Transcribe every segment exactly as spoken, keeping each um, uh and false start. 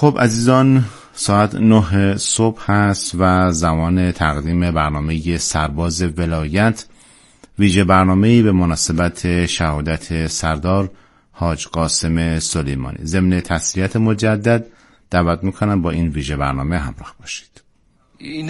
خب عزیزان، ساعت نه صبح هست و زمان تقدیم برنامه سرباز ولایت، ویژه برنامه‌ای به مناسبت شهادت سردار حاج قاسم سلیمانی. ضمن تسلیت مجدد دعوت میکنم با این ویژه برنامه همراه باشید. این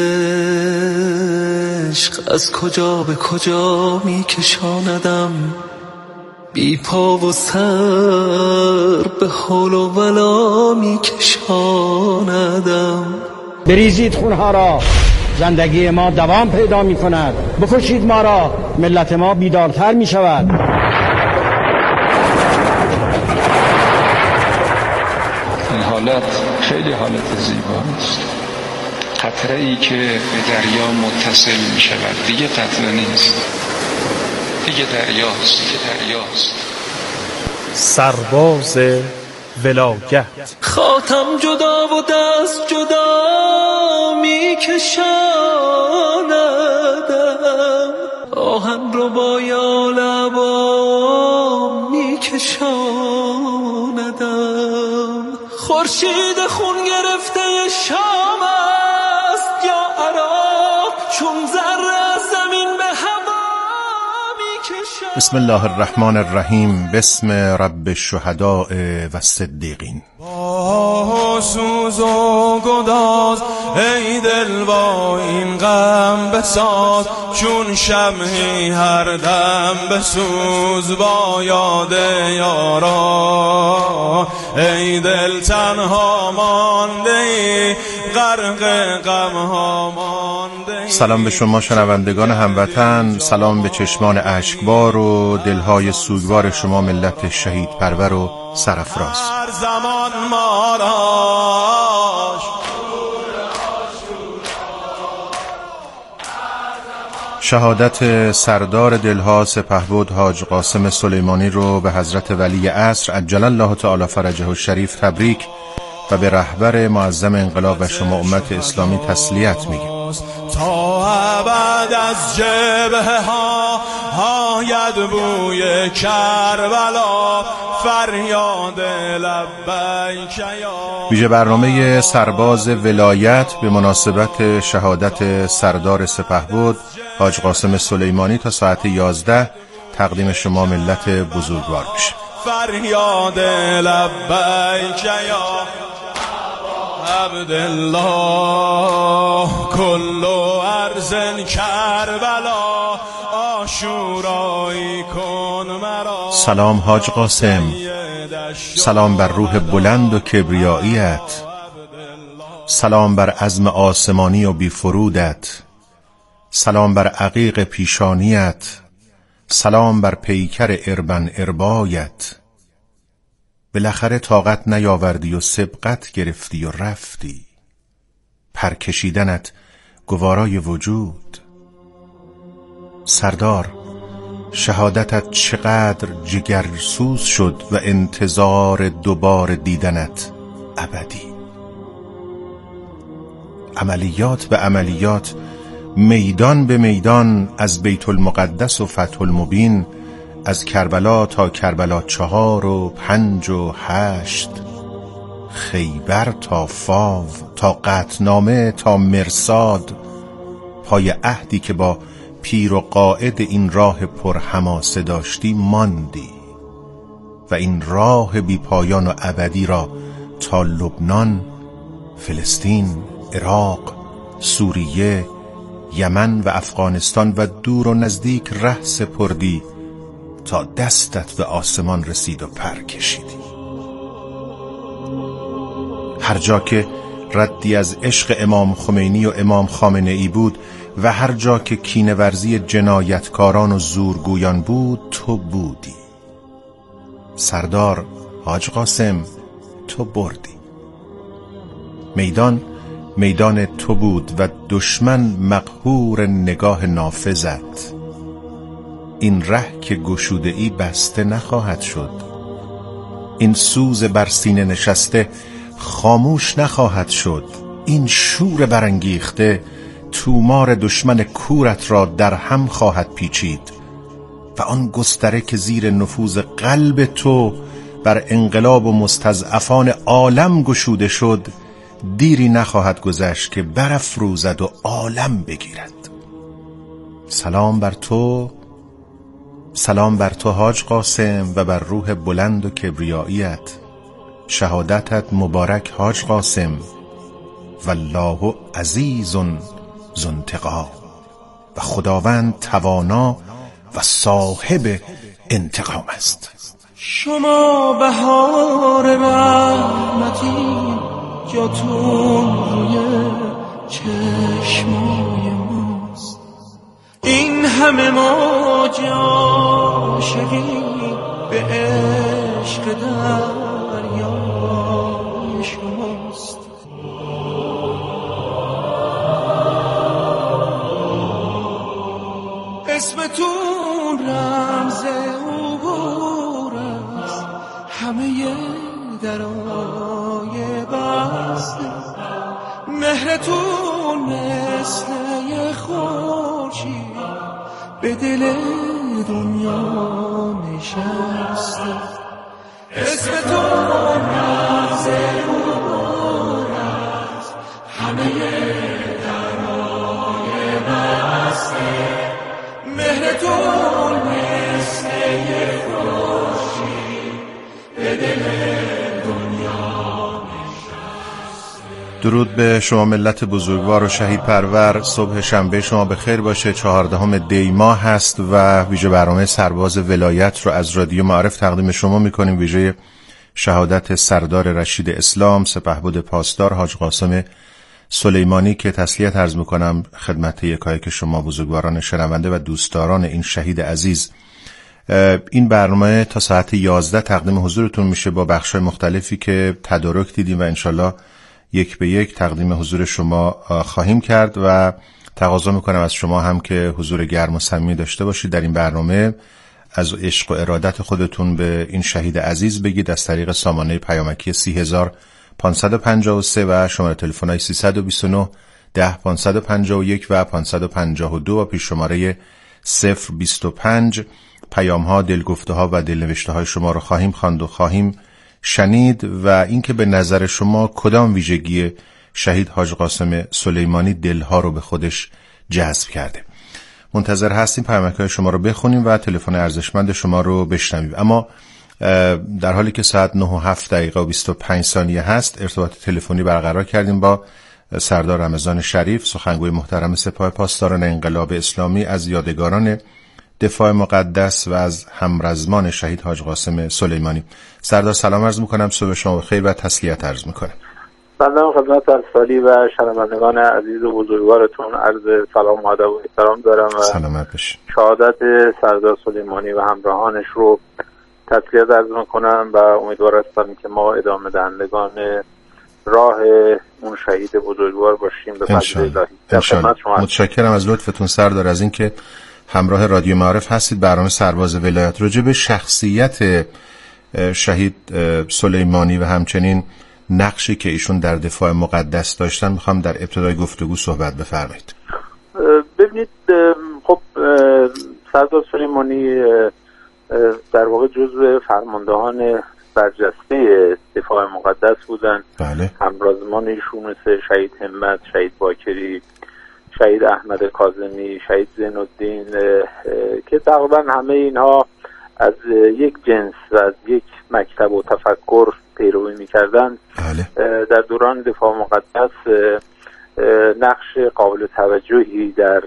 عشق از کجا به کجا میکشاندم، بی پا و سر به حول و ولا میکشاندم. بریزید خونها را، زندگی ما دوام پیدا می کند. بکشید ما را، ملت ما بیدارتر می شود. این حالت خیلی حالت زیباست. قطره ای که به دریا متصل می شود، دیگه قطره نیست، دیگه دریاست، دیگه دریاست. سرباز ولایت. خاتم جدا و دست جدا می کشاندم، آهن رو با یا لبا می کشاندم. خورشید خون گرفته شام است یا عراق، چون ذره از زمین به هوا می کشاندم. بسم الله الرحمن الرحیم. بسم رب الشهداء و الصدیقین. با سوز و گداز ای دل با این غم بساز، چون شمعی هر دم بسوز با یاد یارا. ای دل تنها مانده ای، غرق غم ها مانده ای. سلام به شما شنوندگان هموطن، سلام به چشمان اشکبار و دلهای سوگوار شما ملت شهید پرور و سرافراز. هر زمان ما را شهادت سردار دلها سپهبد حاج قاسم سلیمانی رو به حضرت ولی عصر عجل الله تعالی فرجه الشریف تبریک و به رهبر معظم انقلاب و شما امت اسلامی تسلیت میگیم. تا ابد از جبهه ها آید بوی کربلا، فریاد لبیک یا. ویژه برنامه سرباز ولایت به مناسبت شهادت سردار سپهبد حاج قاسم سلیمانی تا ساعت یازده تقدیم شما ملت بزرگوار میشه. فریاد لبیک یا عبدالله، کل ارض کربلا، آشورایی کن مرا. سلام حاج قاسم، سلام بر روح بلند و کبریاییت، سلام بر عزم آسمانی و بی فرودت، سلام بر عقیق پیشانیت، سلام بر پیکر اربن اربایت. بالاخره طاقت نیاوردی و سبقت گرفتی و رفتی، پر کشیدنت گوارای وجود. سردار، شهادتت چقدر جگرسوز شد و انتظار دوبار دیدنت ابدی. عملیات به عملیات، میدان به میدان، از بیت المقدس و فتح المبین، از کربلا تا کربلا چهار و پنج و هشت، خیبر تا فاو، تا قطعنامه تا مرصاد، پای عهدی که با پیر و قائد این راه پرحماسه داشتی ماندی و این راه بی پایان و ابدی را تا لبنان، فلسطین، عراق، سوریه، یمن و افغانستان و دور و نزدیک ره سپردی تا دستت به آسمان رسید و پر کشیدی. هر جا که ردی از عشق امام خمینی و امام خامنه ای بود و هر جا که کینه‌ورزی جنایتکاران و زورگویان بود، تو بودی. سردار حاج قاسم، تو بردی. میدان میدان تو بود و دشمن مقهور نگاه نافذت. این ره که گشوده ای بسته نخواهد شد، این سوز بر سینه نشسته خاموش نخواهد شد، این شور برانگیخته تومار دشمن کورت را در هم خواهد پیچید و آن گستره که زیر نفوذ قلب تو بر انقلاب و مستضعفان عالم گشوده شد، دیری نخواهد گذشت که برافروزد و عالم بگیرد. سلام بر تو، سلام بر تو حاج قاسم و بر روح بلند و کبریاییت. شهادتت مبارک حاج قاسم، والله عزیز ذو انتقام، و خداوند توانا و صاحب انتقام است. شما بهار رحمتی، جاتون روی چشمای ماست. این همه موج عاشقی به عشق دریای شماست. اسمتون رمز عبور است، همه درای بسته. مهرتون مثل یه خورشید به دل دنیا نشسته. اسمتون رمز عبور است، همه درای بسته. مهرتون مثل یه خورشید به دل دنیا نشسته. درود به شما ملت بزرگوار و شهید پرور. صبح شنبه شما به خیر باشه. چهاردهم دی ماه هست و ویژه برنامه سرباز ولایت رو از رادیو معارف تقدیم شما میکنیم. ویژه شهادت سردار رشید اسلام سپهبد پاسدار حاج قاسم سلیمانی که تسلیت عرض میکنم خدمت یکایک شما بزرگواران شنونده و دوستداران این شهید عزیز. این برنامه تا ساعت یازده تقدیم حضورتون میشه با بخش‌های مختلفی که تدارک دیدیم و انشالله یک به یک تقدیم حضور شما خواهیم کرد و تقاضا میکنم از شما هم که حضور گرم و صمیمی داشته باشید در این برنامه. از عشق و ارادت خودتون به این شهید عزیز بگید از طریق سامانه پیامکی سی هزار پانصد و پنجاه و سه و شماره تلفن‌های سیصد و بیست و نه ده پانصد و پنجاه و یک و پانصد و پنجاه و دو و پیش شماره صفر بیست و پنج. پیام‌ها، دلگفته‌ها و دلنوشته‌های شما رو خواهیم خواند و خواهیم شنید و اینکه به نظر شما کدام ویژگی شهید حاج قاسم سلیمانی دلها رو به خودش جذب کرده. منتظر هستیم پیامک‌های شما رو بخونیم و تلفن ارزشمند شما رو بشنویم. اما در حالی که ساعت نه و هفت دقیقه و بیست و پنج ثانیه هست ارتباط تلفنی برقرار کردیم با سردار رمضان شریف، سخنگوی محترم سپاه پاسداران انقلاب اسلامی، از یادگاران دفاع مقدس و از همرزمان شهید حاج قاسم سلیمانی. سردار سلام عرض میکنم، صبح شما بخیر و تسلیت عرض میکنم. سلام خدمت ارسالی و شنوندگان عزیز و بزرگوارتون، عرض سلام و ادب و احترام دارم و سلامت باشید. شهادت سردار سلیمانی و همراهانش رو تسلیت عرض میکنم و امیدوار هستم که ما ادامه دهندگان راه اون شهید بزرگوار باشیم به فضل الهی. متشکرم از لطفتون سردار از اینکه همراه رادیو معارف هستید. برنامه سرباز ولایت راجع به شخصیت شهید سلیمانی و همچنین نقشی که ایشون در دفاع مقدس داشتن میخوام در ابتدای گفتگو صحبت بفرمایید. ببینید، خب سردار سلیمانی در واقع جزو فرماندهان برجسته دفاع مقدس بودن. بله. همرازمان ایشون مثل شهید همت، شهید باکری، شهید احمد کاظمی، شهید زین الدین که تقریبا همه اینها از یک جنس و از یک مکتب و تفکر پیروی می‌کردند. بله. در دوران دفاع مقدس نقش قابل توجهی در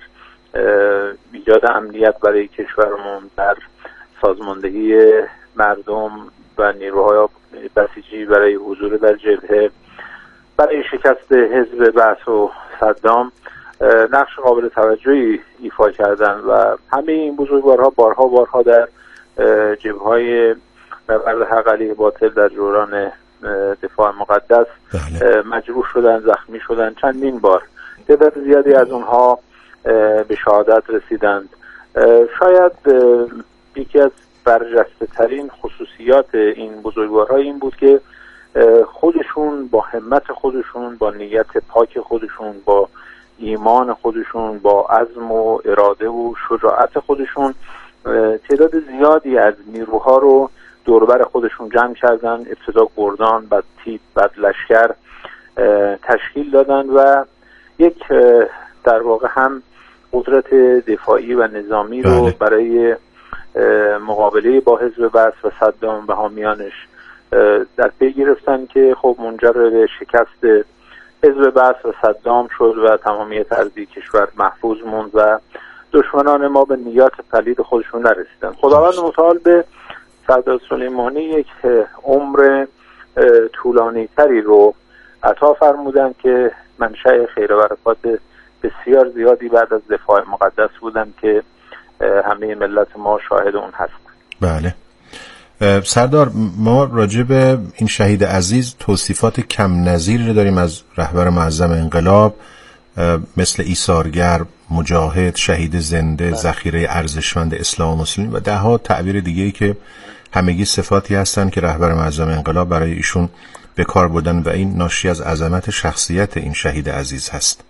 ایجاد امنیت برای کشورمون، در سازماندهی مردم و نیروهای بسیجی برای حضور در جبهه، برای شکست حزب بعث و صدام نقش قابل توجهی ایفا کردن و همه این بزرگوارها بارها بارها در جبهه‌های نبرد حق علیه باطل در دوران دفاع مقدس بله. مجروح شدن، زخمی شدن. چندین بار تعداد زیادی از اونها به شهادت رسیدند. شاید یکی از برجسته ترین خصوصیات این بزرگوارها این بود که خودشون با همت خودشون، با نیت پاک خودشون، با ایمان خودشون، با عزم و اراده و شجاعت خودشون تعداد زیادی از نیروها رو دوربر خودشون جمع کردن، ابتدا گردان، بعد تیپ، بعد لشکر تشکیل دادن و یک در واقع هم قدرت دفاعی و نظامی رو بله. برای مقابله با حزب بعث و صدام و حامیانش در پی گرفتن که خب منجر به شکست حزب بعث و صدام شد و تمامیت ارضی کشور محفوظ موند و دشمنان ما به نیات پلید خودشون نرسیدن. خداوند متعال به سردار سلیمانی یک عمر طولانی تری رو عطا فرمودن که منشأ خیر و برکات بسیار زیادی بعد از دفاع مقدس بودن که همه ملت ما شاهد اون هست. بله سردار، ما راجع به این شهید عزیز توصیفات کم نظیری داریم از رهبر معظم انقلاب، مثل ایثارگر، مجاهد، شهید زنده، ذخیره ارزشمند اسلام و مسلمین و ده ها تعبیر دیگه‌ای که همگی صفاتی هستند که رهبر معظم انقلاب برای ایشون به کار بردن و این ناشی از عظمت شخصیت این شهید عزیز هست.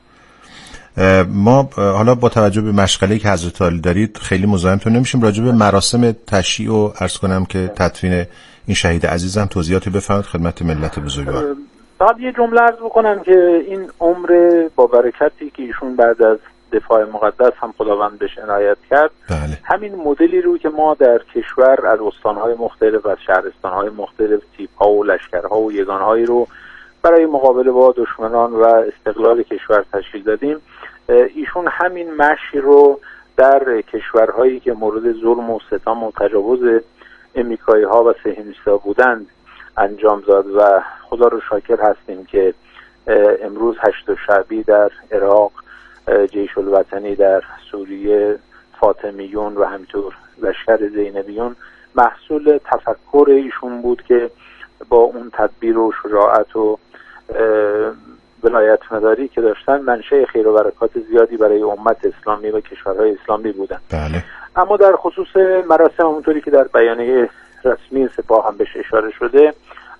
ما حالا با توجه به مشغله‌ای که حضرت عالی دارید خیلی مزاحمتون نمیشیم، راجع به مراسم تشییع و عرض کنم که تدفین این شهید عزیزم توضیحاتی بفرمایید خدمت ملت بزرگوار. بعد یه جمله عرض بکنم که این عمر با برکتی که ایشون بعد از دفاع مقدس هم خداوند بهش عنایت کرد، بله. همین مدلی رو که ما در کشور از استان‌های مختلف و شهرستان‌های مختلف تیپ‌ها و لشکرها و یگان‌هایی رو برای مقابله با دشمنان و استقلال کشور تشکیل دادیم، ایشون همین مشی رو در کشورهایی که مورد ظلم و ستم و تجاوز امریکایی‌ها و صهیونیست‌ها بودند انجام داد و خدا رو شاکر هستیم که امروز هشت شعبی در عراق، جیش الوطنی در سوریه، فاطمیون و همینطور لشکر زینبیون محصول تفکر ایشون بود که با اون تدبیر و شجاعت و ولایت مداری که داشتن منشأ خیر و برکات زیادی برای امت اسلامی و کشورهای اسلامی بودن. بله. اما در خصوص مراسم همونطوری که در بیانیه رسمی سپاه هم بهش اشاره شده،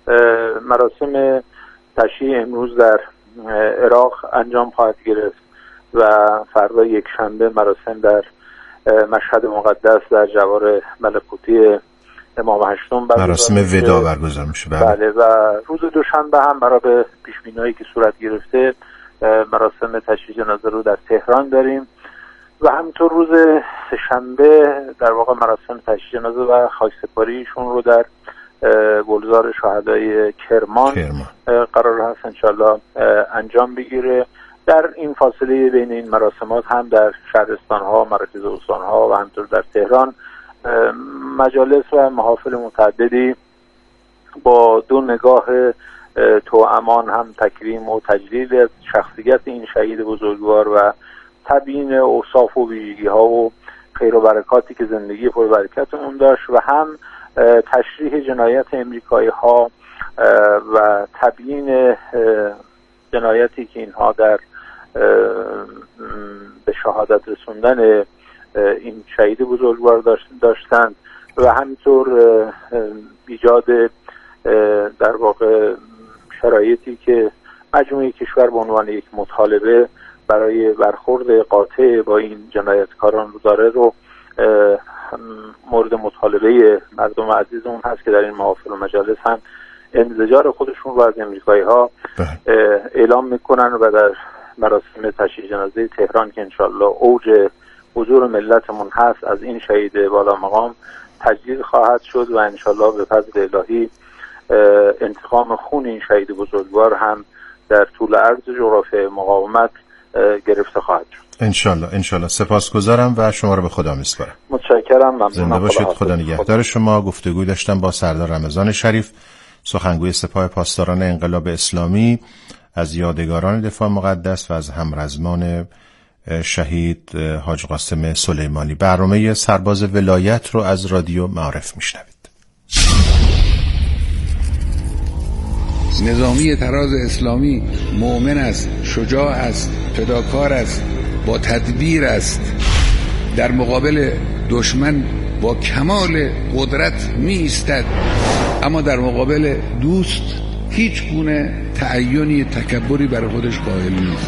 مراسم تشییع امروز در عراق انجام خواهد گرفت و فردا یک شنبه مراسم در مشهد مقدس در جوار ملکوتی امام هشتم مراسم ودا برگزار میشه. بله. بله و روز دوشنبه هم برای به پیشبینی‌هایی که صورت گرفته مراسم تشییع جنازه رو در تهران داریم و همینطور روز سه‌شنبه در واقع مراسم تشییع جنازه و خاکسپاریشون رو در گلزار شهدای کرمان, کرمان. قرار هست انشالله انجام بگیره. در این فاصله بین این مراسمات هم در شهرستان‌ها، مراکز استان‌ها و همینطور در تهران مجالس و محافل متعددی با دو نگاه توامان هم تکریم و تجلیل شخصیت این شهید بزرگوار و تبیین اوصاف و ویژگی‌ها و خیر و برکاتی که زندگی پربرکت اون داشت و هم تشریح جنایت امریکایی‌ها و تبیین جنایتی که اینها در به شهادت رسوندن این شهید بزرگوار داشتند و همینطور ایجاد در واقع شرایطی که مجموعه کشور به عنوان یک مطالبه برای برخورد قاطع با این جنایتکاران رو داره رو مورد مطالبه مردم عزیز اون هست که در این محافل و مجالس هم انزجار خودشون رو از امریکایی‌ها اعلام میکنن و در مراسم تشییع جنازه تهران که انشالله اوج حضور ملتمون هست از این شهید بالا مقام تجلیل خواهد شد و انشالله به فضل الهی انتقام خون این شهید بزرگوار هم در طول عرض جغرافیای مقاومت گرفته خواهد شد انشالله. انشالله. سپاسگزارم و شما رو به خدا میسپارم. متشکرم. ممنونم. زنده باشید. خدا نگهدار شما. گفتگوی داشتم با سردار رمضان شریف، سخنگوی سپاه پاسداران انقلاب اسلامی، از یادگاران دفاع مقدس و از همرزمان شهید حاج قاسم سلیمانی. برنامه سرباز ولایت رو از رادیو معارف میشنوید. نظامی تراز اسلامی مؤمن است، شجاع است، فداکار است، با تدبیر است، در مقابل دشمن با کمال قدرت می ایستد، اما در مقابل دوست هیچ گونه تعینی تکبری برای خودش قائل نیست.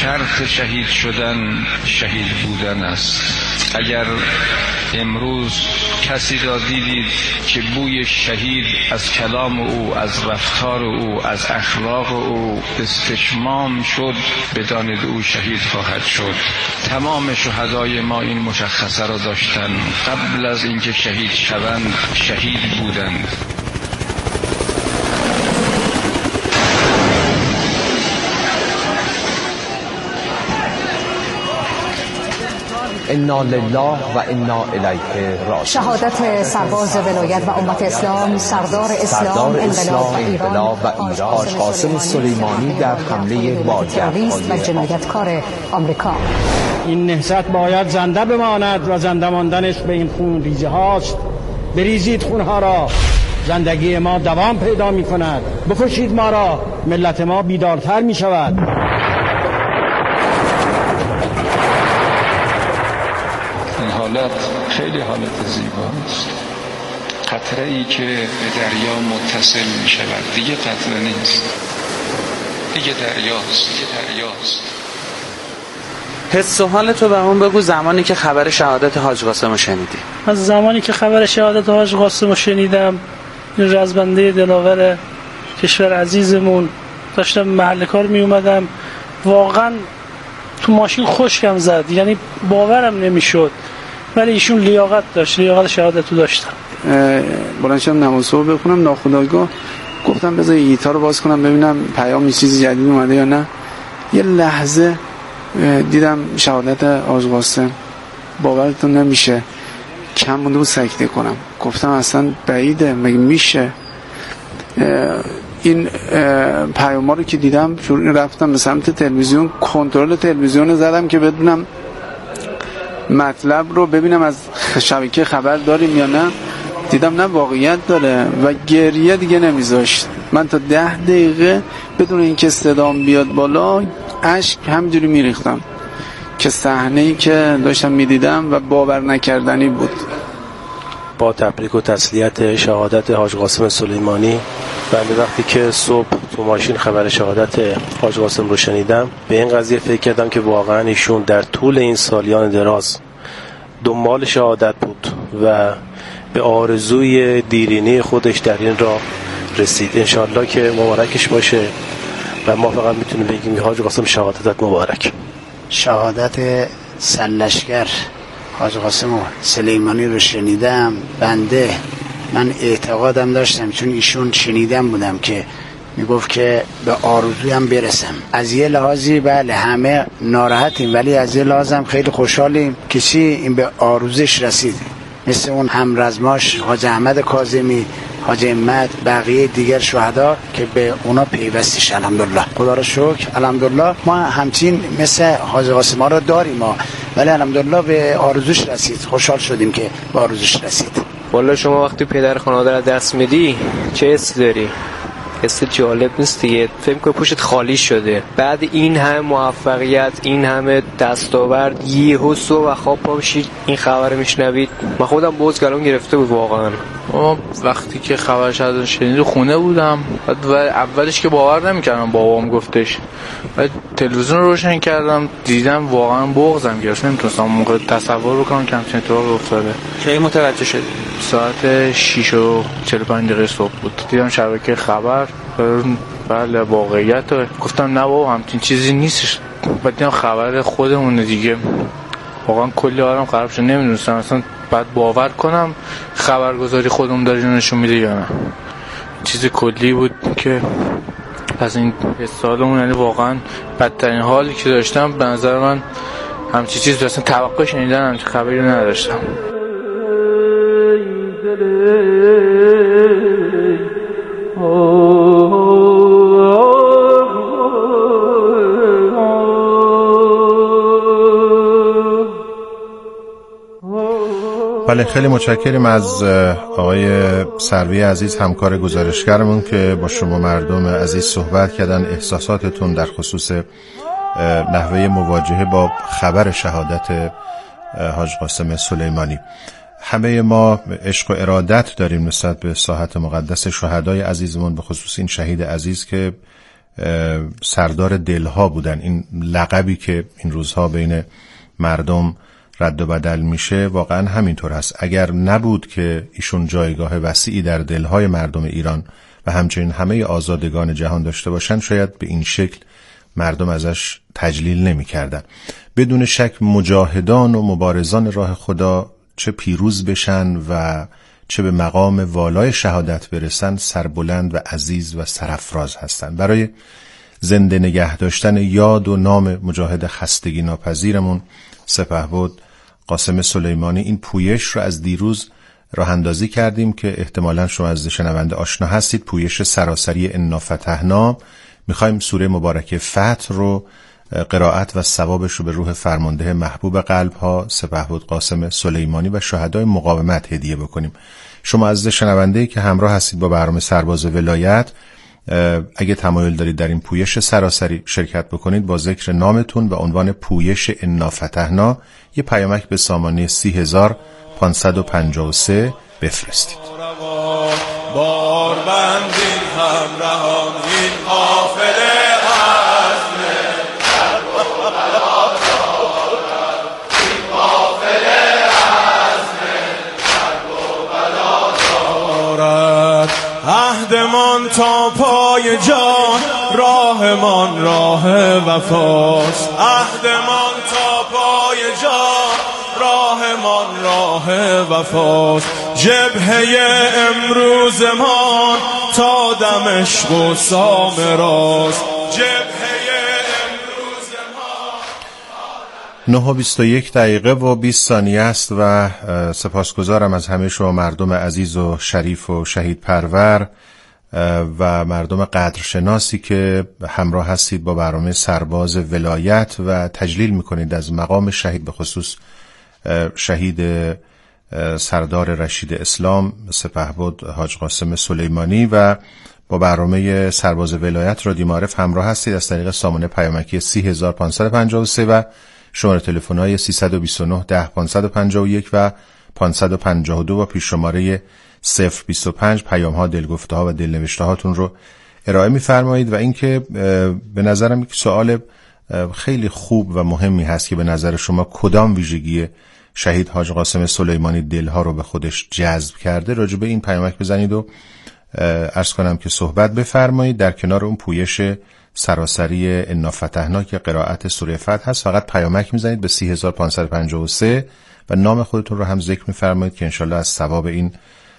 شرط شهید شدن شهید بودن است. اگر امروز کسی را دیدید که بوی شهید از کلام او، از رفتار او، از اخلاق او استشمام شد، بدانید او شهید خواهد شد. تمام شهدای ما این مشخصه را داشتند، قبل از اینکه شهید شوند شهید بودند. انا لله و انا الیه راجعون. شهادت سرباز ولایت و امت اسلام، سردار اسلام انقلاب و ایران حاج قاسم سلیمانی در حمله تروریست و جنایتکار آمریکا. این نهضت باید زنده بماند و زنده ماندنش به این خون ریزه هاست. بریزید خونها را، زندگی ما دوام پیدا می کند. بکشید ما را، ملت ما بیدارتر می شود. حالت خیلی حالت زیباست. قطره ای که به دریا متصل می شود دیگه قطره نیست، دیگه دریاست، دیگه دریاست. حس و حال تو به اون بگو زمانی که خبر شهادت حاج قاسم رو شنیدی. از زمانی که خبر شهادت حاج قاسم رو شنیدم، این رزمنده دلاور کشور عزیزمون، داشتم محل کار می اومدم، واقعا تو ماشین خشکم زد، یعنی باورم نمیشد، ولی ایشون لیاقت داشت، لیاقت شهادت رو داشتن. بلند شدم نماز صبح بخونم، ناخودآگاه گفتم بذار گیتار رو باز کنم ببینم پیام یه چیزی جدید اومده یا نه. یه لحظه دیدم شهادت حاج قاسم، باورتون نمیشه، کم مونده بود سکته کنم. گفتم اصلا بعیده، مگه میشه؟ این پیاما رو که دیدم شروع رفتم به سمت تلویزیون، کنترل تلویزیون رو زدم که بدونم مطلب رو ببینم از شبکه خبر داریم یا نه. دیدم نه، واقعیت داره و گریه دیگه نمیذاشت. من تا ده دقیقه بدون اینکه صدام بیاد بالا اشک همجوری میریختم که صحنه‌ای که داشتم میدیدم و باور نکردنی بود. با تبریک و تسلیت شهادت حاج قاسم سلیمانی، بنده وقتی که صبح تو ماشین خبر شهادت حاج قاسم رو شنیدم، به این قضیه فکر کردم که واقعا ایشون در طول این سالیان دراز دنبال شهادت بود و به آرزوی دیرینه خودش در این راه رسید. انشالله که مبارکش باشه و ما فقط میتونیم بگیم که حاج قاسم شهادتت مبارک. شهادت سرلشکر حاج قاسم سلیمانی رو شنیدم، بنده من اعتقادم داشتم، چون ایشون شنیدم بودم که میگفت که به آرزویم برسم. از یه لحاظی بله همه ناراحتیم، ولی از یه لحاظم خیلی خوشحالیم که چی این به آرزوش رسید. مثل اون همرزماش حاج احمد کاظمی، حاج امت، بقیه دیگر شهدا که به اونا پیوستش. الحمدلله، خدا رو شکر، الحمدلله ما همچین مثل حاج قاسم را داریم ما، ولی الحمدلله به آرزوش رسید. خوشحال شدیم که به آرزوش رسید. والا شما وقتی پدر خانواده را دست میدی چه حسی داری؟ حس جالب نیست دیگه، فکر کنم پوشت خالی شده. بعد این همه موفقیت، این همه دستاورد، یهو صبح و خواب پا بشید این خبر میشنوید. من خودم بوز گلوم گرفته بود واقعا. وقتی که خبرش از شنید خونه بودم و اولش که باور نمیکردم، بابام گفتش، بعد تلویزیون رو روشن کردم دیدم، واقعا بغضم گرفت، نمیتونستم موقع تصور بکنم که همچین اتفاقی افتاده. کی متوجه شدی؟ ساعت شش و چهل و پنج دقیقه صبح بود، دیدم شبکه خبر. بله واقعیت گفتم نه بابا همچین چیزی نیستش. بعد دیدم خبر خودمونه دیگه، واقعا کلی آرام خراب شد، نمیدونستم اصلا بعد باور کنم خبرگزاری خودمون داره نشون میده یا نه. چیز کلی بود که از این سالمون، یعنی واقعا بدترین حالی که داشتم به نظر من همچین چیز اصلا توقع شنیدن همچین خبری رو نداشتم. بله، خیلی متشکریم از آقای سروی عزیز، همکار گزارشگرمون که با شما مردم عزیز صحبت کردن، احساساتتون در خصوص نحوه مواجهه با خبر شهادت حاج قاسم سلیمانی. همه ما عشق و ارادت داریم نسبت به ساحت مقدس شهدای عزیزمون، به خصوص این شهید عزیز که سردار دلها بودن. این لقبی که این روزها بین مردم رد و بدل میشه واقعا همینطور هست. اگر نبود که ایشون جایگاه وسیعی در دلهای مردم ایران و همچنین همه آزادگان جهان داشته باشن، شاید به این شکل مردم ازش تجلیل نمی کردن. بدون شک مجاهدان و مبارزان راه خدا چه پیروز بشن و چه به مقام والای شهادت برسن، سربلند و عزیز و سرافراز هستند. برای زنده نگه داشتن یاد و نام مجاهد خستگی ناپذیرمون سپهبد قاسم سلیمانی این پویش رو از دیروز راه اندازی کردیم که احتمالاً شما از شنونده آشنا هستید. پویش سراسری انا فتحنا. میخوایم سوره مبارکه فتح رو قرائت و ثوابش رو به روح فرمانده محبوب قلب ها سپهبد قاسم سلیمانی و شهدای مقاومت هدیه بکنیم. شما عزیز شنونده‌ای که همراه هستید با برنامه سرباز ولایت، اگه تمایل دارید در این پویش سراسری شرکت بکنید، با ذکر نامتون و عنوان پویش انا فتحنا یه پیامک به سامانه سی هزار پانصد و پنجاه و سه بفرستید. بار بندین همراهان این قافله عزم درب و بلا دارد، این قافله عزم درب و بلا دارد. عهدمان تا پای جان، راهمان راه وفاست. عهدمان تا پای جان، راهمان راه وفاست. جبهه امروزمان تا دمشق و سامراست. جبهه امروزمان. نه و بیست و یک دقیقه و بیست ثانیه است و سپاسگزارم از همه شما مردم عزیز و شریف و شهید پرور و مردم قدرشناسی که همراه هستید با برنامه سرباز ولایت و تجلیل میکنید از مقام شهید، به خصوص شهید سردار رشید اسلام سپهبد حاج قاسم سلیمانی، و با برنامه سرباز ولایت رادیو معارف همراه هستید از طریق سامانه پیامکی سی هزار پانصد و پنجاه و سه و شماره تلفن‌های سیصد و بیست و نه ده پانصد و پنجاه و یک و پانصد و پنجاه و دو و پیش شماره صفر بیست و پنج پیام‌ها، دلگفته‌ها و دلنوشته‌هاتون رو ارائه می‌فرمایید. و اینکه به نظرم یک سوال خیلی خوب و مهمی هست که به نظر شما کدام ویژگی شهید حاج قاسم سلیمانی دلها رو به خودش جذب کرده، راجع به این پیامک بزنید و عرض کنم که صحبت بفرمایید. در کنار اون پویش سراسری انا فتحنا که قرائت سوره فتح هست، فقط پیامک میزنید به سی هزار پانصد و پنجاه و سه و نام خودتون رو هم ذکر میفرمایید که انشالله از ثواب این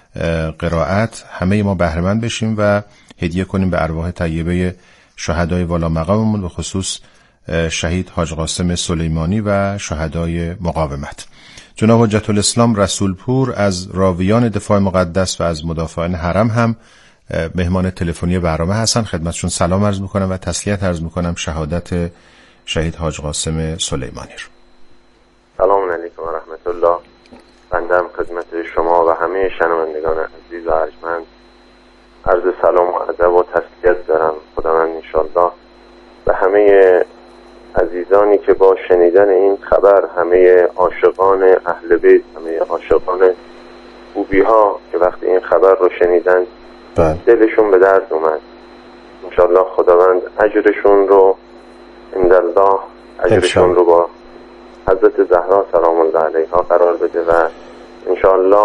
قرائت همه ما بهره مند بشیم و هدیه کنیم به ارواح طیبه شهدای والا مقاممون، به خصوص شهید حاج قاسم سلیمانی و شهدای مقاومت. جناب حجت الاسلام رسولپور از راویان دفاع مقدس و از مدافعان حرم هم مهمان تلفنی برنامه هستن. خدمتشون سلام عرض میکنم و تسلیت عرض میکنم شهادت شهید حاج قاسم سلیمانی رو. سلام علیکم و رحمت الله. بنده خدمت شما و همه شنوندگان عزیز و ارجمند عرض سلام و ادب و تسلیت دارم. خداوند انشالله و همه عزیزانی که با شنیدن این خبر، همه عاشقان اهل بیت، همه عاشقان خوبی ها که وقتی این خبر رو شنیدن دلشون به درد اومد، انشالله خداوند اجرشون رو اندالله اجرشون رو با حضرت زهرا سلام الله علیها قرار بده و انشالله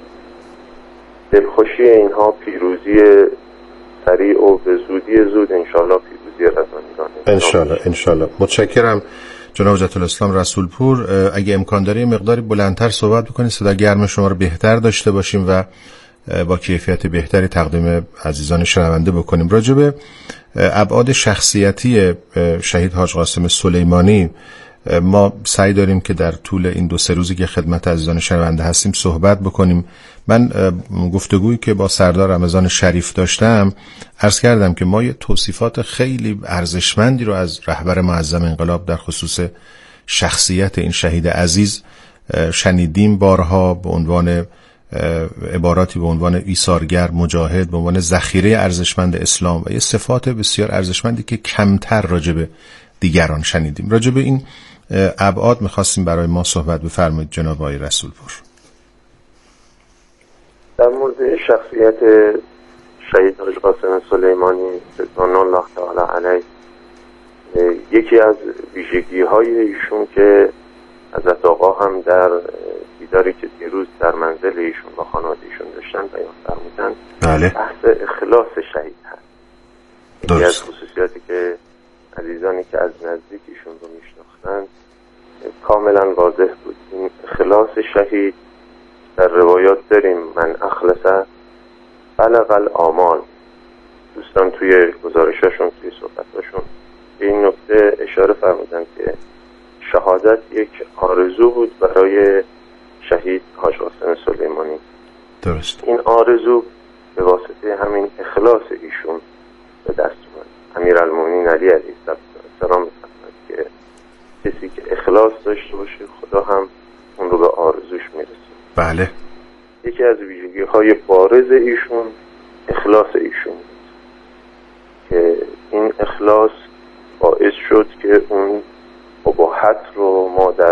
دلخوشی اینها پیروزی سریع و به زودی زود انشالله پیروزی رضایگانه انشالله انشالله. متشکرم جناب حجت الاسلام رسولپور. اگه امکان داره مقداری بلندتر صحبت بکنید، صدا گرم شما رو بهتر داشته باشیم و با کیفیت بهتری تقدیم عزیزان شنونده بکنیم. راجع به ابعاد شخصیتی شهید حاج قاسم سلیمانی ما سعی داریم که در طول این دو سه روزی که خدمت عزیزان شنونده هستیم صحبت بکنیم. من گفتگویی که با سردار رمضان شریف داشتم عرض کردم که ما یه توصیفات خیلی ارزشمندی رو از رهبر معظم انقلاب در خصوص شخصیت این شهید عزیز شنیدیم بارها، به عنوان عباراتی به عنوان ایثارگر، مجاهد، به عنوان ذخیره ارزشمند اسلام و یه صفات بسیار ارزشمندی که کمتر راجع به دیگران شنیدیم. راجع به این ابعاد می‌خواستیم برای ما صحبت بفرمایید جناب آقای رسولپور. در مورد شخصیت شهید حاج قاسم سلیمانی رضوان الله تعالی علیه، یکی از ویژگی های ایشون که حضرت آقا هم در دیداری که دیروز در منزل ایشون با خانواده ایشون داشتن بیان فرمودن، بله. بحث اخلاص شهید هست. یکی از خصوصیاتی که عزیزانی که از نزدیک ایشون رو میشناختن کاملا واضح بود. این اخلاص شهید در روایات داریم من اخلص بلغ الاعمال. دوستان توی گزارشاشون توی صحبتاشون به این نکته اشاره فرمودن که شهادت یک آرزو بود برای شهید حاج قاسم سلیمانی. درست. این آرزو به واسطه همین اخلاص ایشون به دست اومد. امیرالمومنین علی علیه السلام می‌فرماید که کسی که اخلاص داشته باشه خدا هم اون رو به آرزوش میرسه. بله. یکی از ویژگی‌های بارز ایشون اخلاص ایشون بود که این اخلاص باعث شد که اون اباحت رو ما در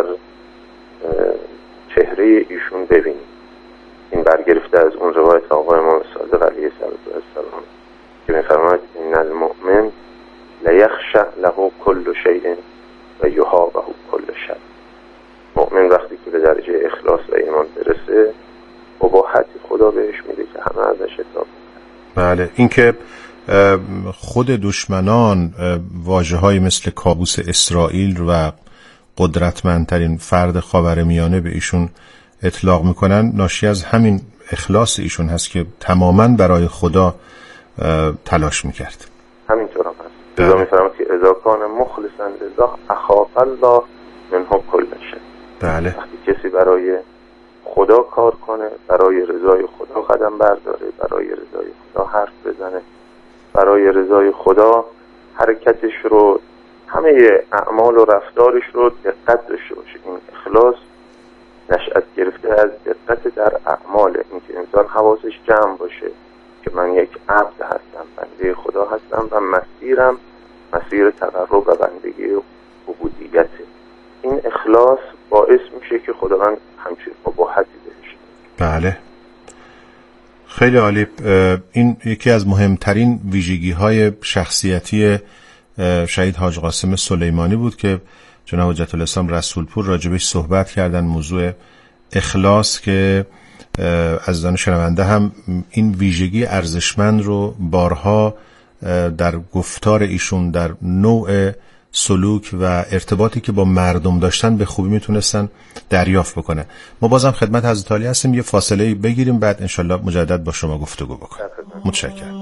چهره ایشون ببینیم. این برگرفته از اون روایت آقای امام صادق علیه السلام که می‌فرماید ان المؤمن لیخشع له کل شیء و یهابه کل شیء. مؤمن وقتی که به درجه اخلاص و ایمان برسه اباحتی خدا بهش میده که همه ازش حساب میکنه. بله. این که خود دشمنان واژه‌های مثل کابوس اسرائیل و قدرتمندترین فرد خاورمیانه به ایشون اطلاق میکنن ناشی از همین اخلاص ایشون هست که تماما برای خدا تلاش میکرد. همینطور هم هست. اذا میفرماید که اذا کان مخلصا لله اخاف الله منه کل شیء. بله. وقتی کسی برای خدا کار کنه، برای رضای خدا قدم برداره، برای رضای خدا حرف بزنه، برای رضای خدا حرکتش رو، همه اعمال و رفتارش رو دقت داشته باشه. این اخلاص نشأت گرفته از دقت در اعمال، اینکه انسان حواسش جمع باشه که من یک عبد هستم، بنده خدا هستم و مسیرم مسیر تقرب و بندگی عبودیته. این اخلاص باعث میشه که خداوند همچین اباحتی بهش. بله. خیلی عالی. این یکی از مهمترین ویژگی‌های شخصیتی شهید حاج قاسم سلیمانی بود که جناب حجت الاسلام رسولپور راجبش صحبت کردن، موضوع اخلاص، که عزیزان شنونده هم این ویژگی ارزشمند رو بارها در گفتار ایشون، در نوع سلوک و ارتباطی که با مردم داشتن به خوبی میتونستن دریافت بکنه. ما بازم خدمت حضرت عالی هستیم، یه فاصله بگیریم بعد انشالله مجدد با شما گفتگو بکنیم. متشکرم.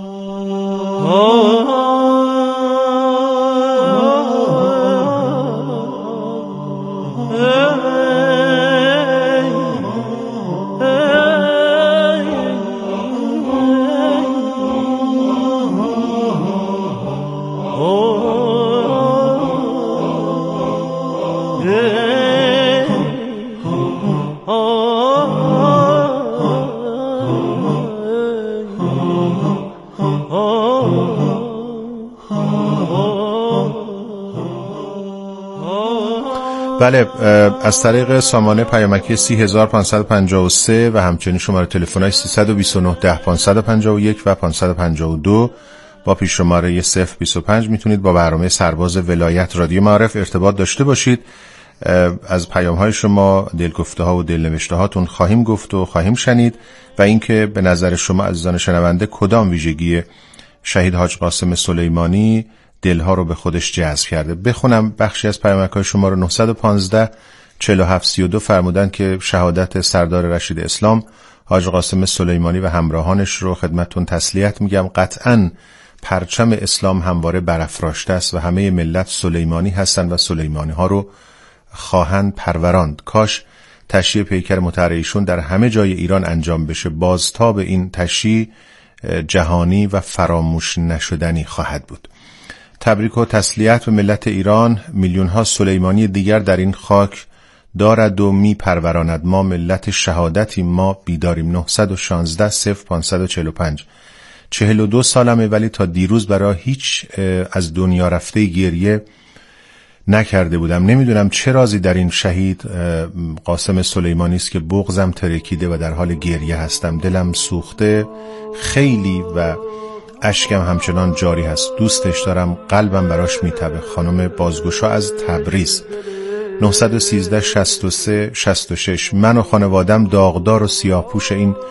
بله، از طریق سامانه پیامکی سی هزار پانصد و پنجاه و سه و همچنین شماره تلفن‌های سیصد و بیست و نه ده پانصد و پنجاه و یک و پانصد و پنجاه و دو با پیش شماره صفر بیست و پنج میتونید با برنامه سرباز ولایت رادیو معارف ارتباط داشته باشید. از پیام‌های شما، دلگفته‌ها و دلنوشته‌هاتون خواهیم گفت و خواهیم شنید و اینکه به نظر شما عزیزان شنونده کدام ویژگی شهید حاج قاسم سلیمانی دلها رو به خودش جذب کرده. بخونم بخشی از پیامک‌های شما رو. نه یک پنج چهل و هفت سی و دو فرمودن که شهادت سردار رشید اسلام حاج قاسم سلیمانی و همراهانش رو خدمتتون تسلیت میگم. قطعاً پرچم اسلام همواره برافراشته است و همه ملت سلیمانی هستند و سلیمانی ها رو خواهند پروراند. کاش تشییع پیکر مطهر ایشون در همه جای ایران انجام بشه. بازتاب این تشییع جهانی و فراموش نشدنی خواهد بود. تبریک و تسلیت به ملت ایران. میلیون ها سلیمانی دیگر در این خاک دارد و می پروراند. ما ملت شهادتی، ما بیداریم. نه یک شش صفر پانصد و چهل و پنج چهل و دو سالمه ولی تا دیروز برای هیچ از دنیا رفته گریه نکرده بودم. نمیدونم چه رازی در این شهید قاسم سلیمانی است که بغضم ترکیده و در حال گریه هستم. دلم سوخته خیلی و اشکم همچنان جاری هست. دوستش دارم، قلبم براش میتبه. خانم بازگشا از تبریز. نه یک سه شش سه شش شش. من و خانوادم داغدار و سیاه‌پوش این